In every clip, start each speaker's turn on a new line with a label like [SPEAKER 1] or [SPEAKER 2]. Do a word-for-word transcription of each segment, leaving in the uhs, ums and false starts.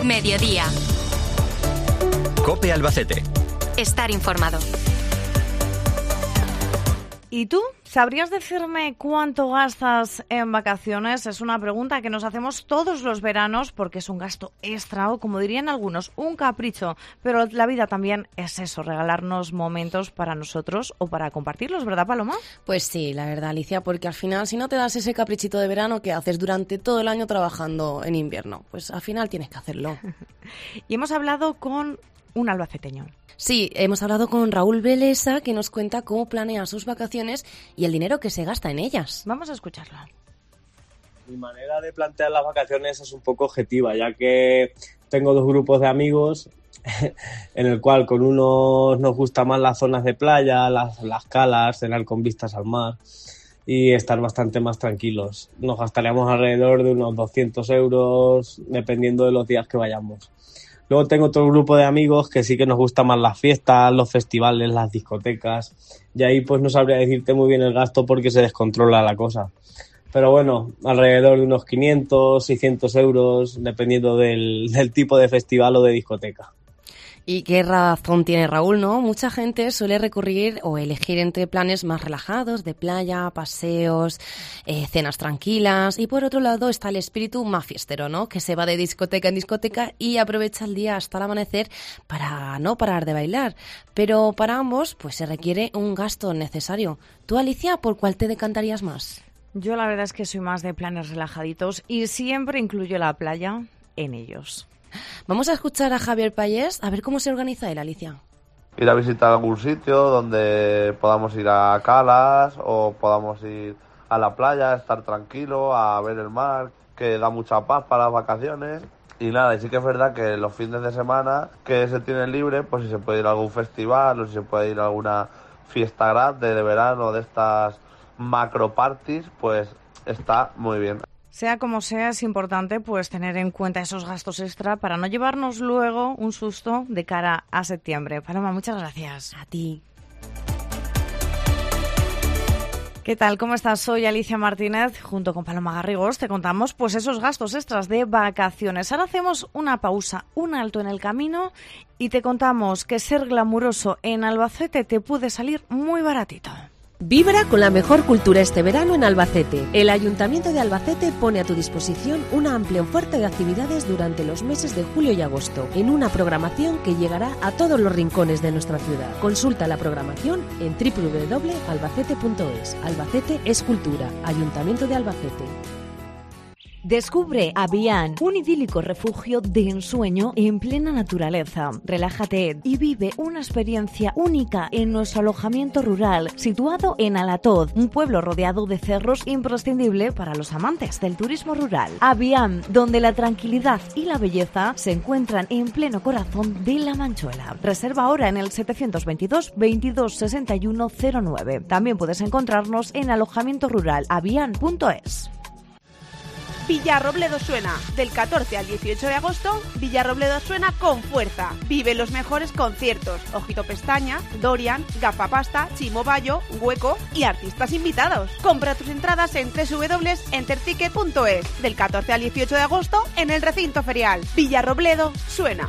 [SPEAKER 1] Mediodía.
[SPEAKER 2] COPE Albacete.
[SPEAKER 1] Estar informado.
[SPEAKER 3] ¿Y tú? ¿Sabrías decirme cuánto gastas en vacaciones? Es una pregunta que nos hacemos todos los veranos porque es un gasto extra o, como dirían algunos, un capricho. Pero la vida también es eso, regalarnos momentos para nosotros o para compartirlos, ¿verdad, Paloma?
[SPEAKER 4] Pues sí, la verdad, Alicia, porque al final si no te das ese caprichito de verano que haces durante todo el año trabajando en invierno, pues al final tienes que hacerlo.
[SPEAKER 3] Y hemos hablado con un albaceteño.
[SPEAKER 4] Sí, hemos hablado con Raúl Belesa, que nos cuenta cómo planea sus vacaciones y el dinero que se gasta en ellas.
[SPEAKER 3] Vamos a escucharlo.
[SPEAKER 5] Mi manera de plantear las vacaciones es un poco objetiva, ya que tengo dos grupos de amigos en el cual con unos nos gusta más las zonas de playa, las, las calas, cenar con vistas al mar y estar bastante más tranquilos. Nos gastaríamos alrededor de unos doscientos euros dependiendo de los días que vayamos. Luego tengo otro grupo de amigos que sí que nos gustan más las fiestas, los festivales, las discotecas, y ahí pues no sabría decirte muy bien el gasto porque se descontrola la cosa. Pero bueno, alrededor de unos quinientos, seiscientos euros, dependiendo del, del tipo de festival o de discoteca.
[SPEAKER 4] Y qué razón tiene Raúl, ¿no? Mucha gente suele recurrir o elegir entre planes más relajados, de playa, paseos, eh, cenas tranquilas. Y por otro lado está el espíritu más fiestero, ¿no? Que se va de discoteca en discoteca y aprovecha el día hasta el amanecer para no parar de bailar. Pero para ambos, pues se requiere un gasto necesario. ¿Tú, Alicia, por cuál te decantarías más?
[SPEAKER 3] Yo la verdad es que soy más de planes relajaditos y siempre incluyo la playa en ellos.
[SPEAKER 4] Vamos a escuchar a Javier Payés a ver cómo se organiza él, Alicia.
[SPEAKER 6] Ir a visitar algún sitio donde podamos ir a calas o podamos ir a la playa, estar tranquilo, a ver el mar, que da mucha paz para las vacaciones. Y nada, y sí que es verdad que los fines de semana que se tienen libre, pues si se puede ir a algún festival o si se puede ir a alguna fiesta grande de verano, de estas macro parties, pues está muy bien.
[SPEAKER 3] Sea como sea, es importante pues tener en cuenta esos gastos extra para no llevarnos luego un susto de cara a septiembre. Paloma, muchas gracias.
[SPEAKER 4] A ti.
[SPEAKER 3] ¿Qué tal? ¿Cómo estás? Soy Alicia Martínez. Junto con Paloma Garrigos te contamos pues esos gastos extras de vacaciones. Ahora hacemos una pausa, un alto en el camino y te contamos que ser glamuroso en Albacete te puede salir muy baratito.
[SPEAKER 7] Vibra con la mejor cultura este verano en Albacete. El Ayuntamiento de Albacete pone a tu disposición una amplia oferta de actividades durante los meses de julio y agosto, en una programación que llegará a todos los rincones de nuestra ciudad. Consulta la programación en doble u doble u doble punto albacete punto es. Albacete es cultura. Ayuntamiento de Albacete.
[SPEAKER 8] Descubre Avian, un idílico refugio de ensueño en plena naturaleza. Relájate y vive una experiencia única en nuestro alojamiento rural, situado en Alatod, un pueblo rodeado de cerros imprescindible para los amantes del turismo rural. Avian, donde la tranquilidad y la belleza se encuentran en pleno corazón de La Manchuela. Reserva ahora en el setecientos veintidós veintidós sesenta y uno cero nueve. También puedes encontrarnos en alojamiento rural avian punto es.
[SPEAKER 9] Villarrobledo suena. Del catorce al dieciocho de agosto, Villarrobledo suena con fuerza. Vive los mejores conciertos. Ojito Pestaña, Dorian, Gafapasta, Chimo Bayo, Hueco y artistas invitados. Compra tus entradas en doble u doble u doble punto enterticket punto es. Del catorce al dieciocho de agosto en el recinto ferial. Villarrobledo suena.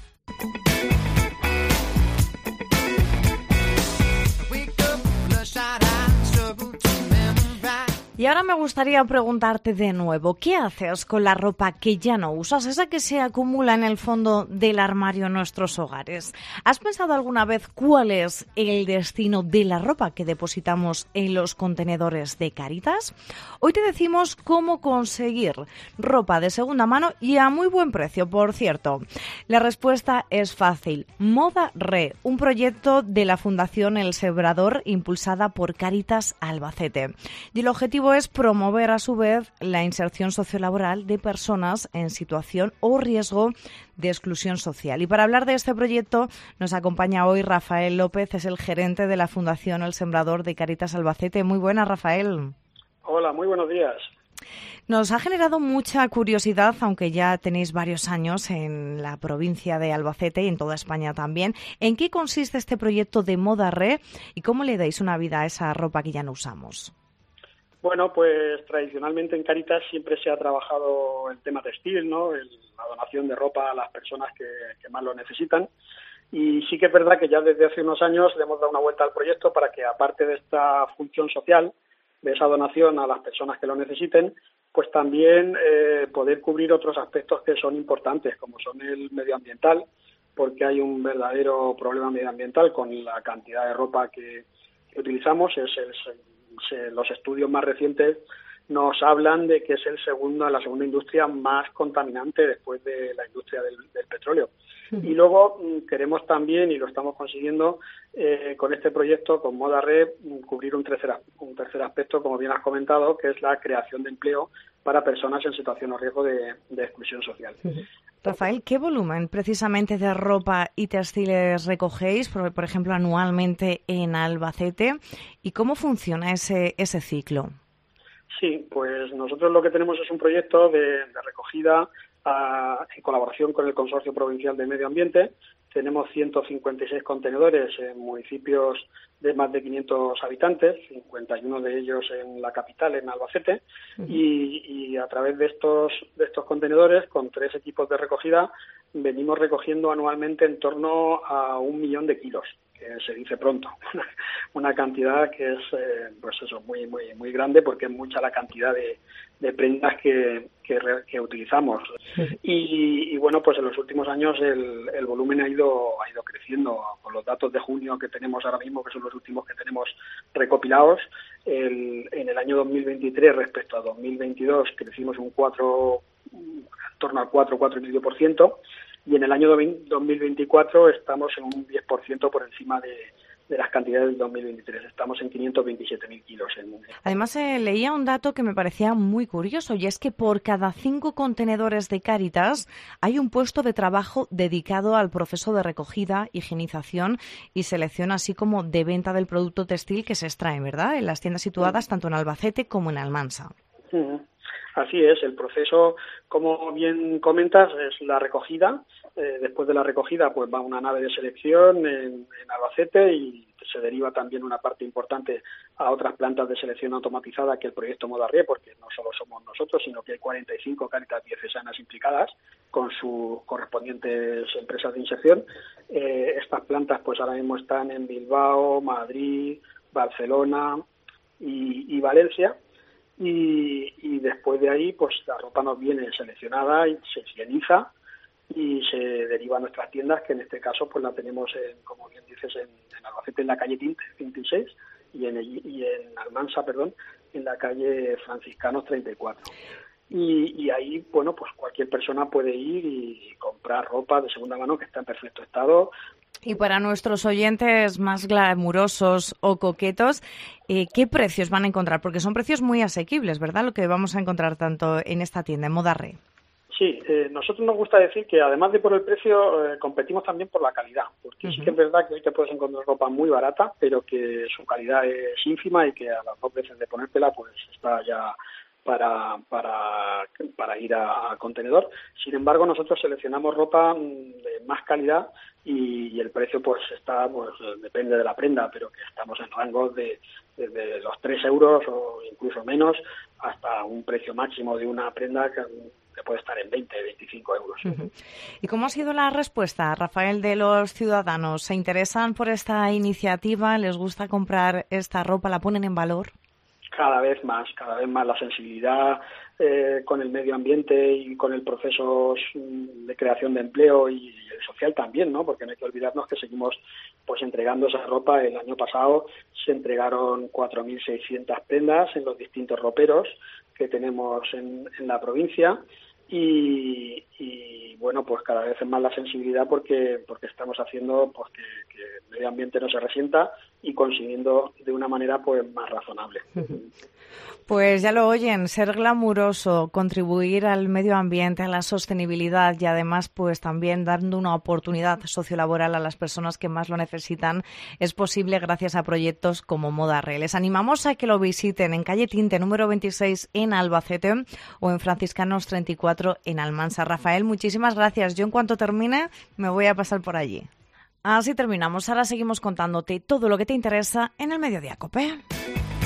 [SPEAKER 3] Y ahora me gustaría preguntarte de nuevo, ¿qué haces con la ropa que ya no usas, esa que se acumula en el fondo del armario en nuestros hogares? ¿Has pensado alguna vez cuál es el destino de la ropa que depositamos en los contenedores de Cáritas? Hoy te decimos cómo conseguir ropa de segunda mano y a muy buen precio, por cierto. La respuesta es fácil. Moda Re, un proyecto de la Fundación El Sembrador impulsada por Cáritas Albacete. Y el objetivo es promover a su vez la inserción sociolaboral de personas en situación o riesgo de exclusión social. Y para hablar de este proyecto nos acompaña hoy Rafael López, es el gerente de la Fundación El Sembrador de Cáritas Albacete. Muy buenas, Rafael.
[SPEAKER 10] Hola, muy buenos días.
[SPEAKER 3] Nos ha generado mucha curiosidad, aunque ya tenéis varios años en la provincia de Albacete y en toda España también, ¿en qué consiste este proyecto de Moda Re y cómo le dais una vida a esa ropa que ya no usamos?
[SPEAKER 1] Bueno, pues tradicionalmente en Cáritas siempre se ha trabajado el tema textil, ¿no? El, la donación de ropa a las personas que, que más lo necesitan. Y sí que es verdad que ya desde hace unos años le hemos dado una vuelta al proyecto para que, aparte de esta función social, de esa donación a las personas que lo necesiten, pues también eh, poder cubrir otros aspectos que son importantes, como son el medioambiental, porque hay un verdadero problema medioambiental con la cantidad de ropa que, que utilizamos. Es el, se, los estudios más recientes nos hablan de que es el segundo, la segunda industria más contaminante después de la industria del, del petróleo. Y luego queremos también, y lo estamos consiguiendo eh, con este proyecto, con Moda Red, cubrir un tercer, un tercer aspecto, como bien has comentado, que es la creación de empleo para personas en situación o riesgo de, de exclusión social.
[SPEAKER 3] Rafael, ¿qué volumen precisamente de ropa y textiles recogéis, por, por ejemplo, anualmente en Albacete? ¿Y cómo funciona ese, ese ciclo?
[SPEAKER 1] Sí, pues nosotros lo que tenemos es un proyecto de, de recogida a, en colaboración con el Consorcio Provincial de Medio Ambiente. Tenemos ciento cincuenta y seis contenedores en municipios de más de quinientos habitantes, cincuenta y uno de ellos en la capital, en Albacete, uh-huh. y, y a través de estos, de estos contenedores, con tres equipos de recogida, venimos recogiendo anualmente en torno a un millón de kilos, que se dice pronto, una cantidad que es, eh, pues eso, muy muy muy grande, porque es mucha la cantidad de, de prendas que, que, que utilizamos. Y, y bueno, pues en los últimos años el, el volumen ha ido ha ido creciendo. Con los datos de junio que tenemos ahora mismo, que son los últimos que tenemos recopilados, el, en el año dos mil veintitrés respecto a dos mil veintidós crecimos un cuatro, en torno al cuatro, cuatro coma cinco por ciento. Y en el año dos mil veinticuatro estamos en un diez por ciento por encima de, de las cantidades del dos mil veintitrés. Estamos en quinientos veintisiete mil kilos. En...
[SPEAKER 3] Además, eh, leía un dato que me parecía muy curioso, y es que por cada cinco contenedores de Cáritas hay un puesto de trabajo dedicado al proceso de recogida, higienización y selección, así como de venta del producto textil que se extrae, ¿verdad?, en las tiendas situadas sí. tanto en Albacete como en Almansa.
[SPEAKER 1] Sí. Así es, el proceso, como bien comentas, es la recogida. Eh, después de la recogida, pues va una nave de selección en, en Albacete, y se deriva también una parte importante a otras plantas de selección automatizada que el proyecto Moda Red, porque no solo somos nosotros, sino que hay cuarenta y cinco Cáritas diocesanas implicadas con sus correspondientes empresas de inserción. Eh, estas plantas, pues ahora mismo están en Bilbao, Madrid, Barcelona y, y Valencia. Y, y después de ahí, pues la ropa nos viene seleccionada y se higieniza y se deriva a nuestras tiendas, que en este caso pues la tenemos, en, como bien dices, en, en Albacete, en la calle Tinte treinta y seis, y en, el, y en Almansa, perdón, en la calle Franciscanos treinta y cuatro. Y, y ahí, bueno, pues cualquier persona puede ir y comprar ropa de segunda mano que está en perfecto estado.
[SPEAKER 3] Y para nuestros oyentes más glamurosos o coquetos, eh, ¿qué precios van a encontrar? Porque son precios muy asequibles, ¿verdad?, lo que vamos a encontrar tanto en esta tienda, en Moda Red.
[SPEAKER 1] Sí, eh, nosotros nos gusta decir que además de por el precio, eh, competimos también por la calidad, porque uh-huh. sí que es verdad que hoy te puedes encontrar ropa muy barata, pero que su calidad es ínfima y que a las dos veces de ponértela pues está ya para para para ir a, a contenedor. Sin embargo, nosotros seleccionamos ropa de más calidad y, y el precio pues está, pues depende de la prenda, pero que estamos en rangos de desde los tres euros o incluso menos hasta un precio máximo de una prenda que, que puede estar en veinte, veinticinco euros.
[SPEAKER 3] Uh-huh. ¿Y cómo ha sido la respuesta, Rafael, de los ciudadanos? ¿Se interesan por esta iniciativa? ¿Les gusta comprar esta ropa? ¿La ponen en valor?
[SPEAKER 1] Cada vez más, cada vez más la sensibilidad eh, con el medio ambiente y con el proceso de creación de empleo y, y el social también, ¿no? Porque no hay que olvidarnos que seguimos pues entregando esa ropa. El año pasado se entregaron cuatro mil seiscientas prendas en los distintos roperos que tenemos en, en la provincia. Y, y bueno, pues cada vez es más la sensibilidad porque porque estamos haciendo pues que, que el medio ambiente no se resienta y consiguiendo de una manera pues más razonable.
[SPEAKER 3] Pues ya lo oyen, ser glamuroso, contribuir al medio ambiente, a la sostenibilidad y además pues también dando una oportunidad sociolaboral a las personas que más lo necesitan es posible gracias a proyectos como Moda Red. Les animamos a que lo visiten en calle Tinte número veintiséis en Albacete o en Franciscanos treinta y cuatro en Almansa. Rafael, muchísimas gracias. Yo en cuanto termine me voy a pasar por allí. Así terminamos. Ahora seguimos contándote todo lo que te interesa en el Mediodía COPE.